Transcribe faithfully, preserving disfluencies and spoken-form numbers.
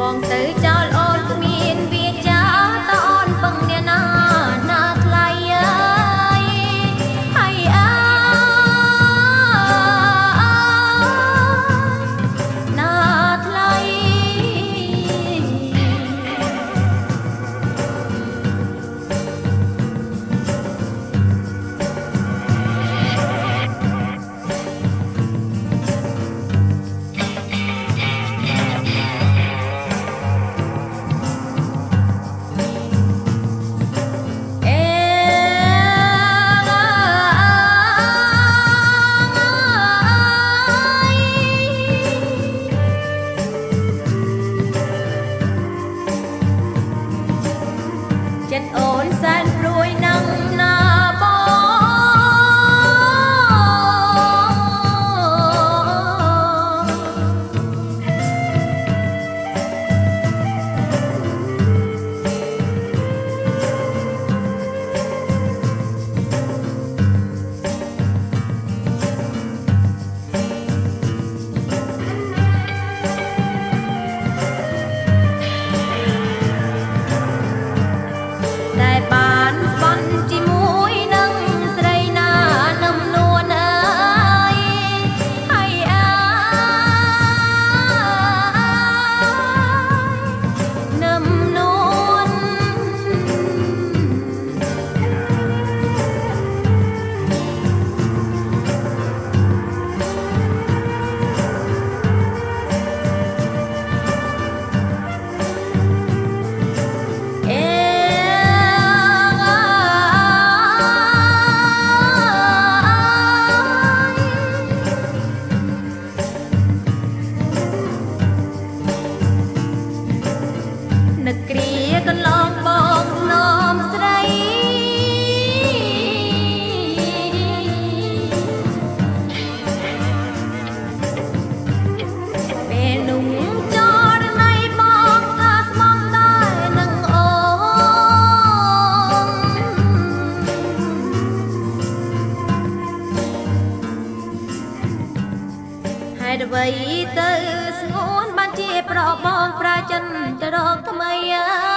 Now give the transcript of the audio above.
បងទៅចោលអូនគ្មានវាចាតអូនពឹងអ្នកណាណាថ្លៃអើយហើយអើយណាថ្លៃចិត្តអូនសែនព្រួយណាស់ណានឹកគ្រាកន្លងបងនំស្រីពេលនោះចរណៃបងថាស្មងដែរនឹងអូនហេតុអ្វីទៅស្ងួនបានជាប្របងប្រាចិនទៅរកថ្មី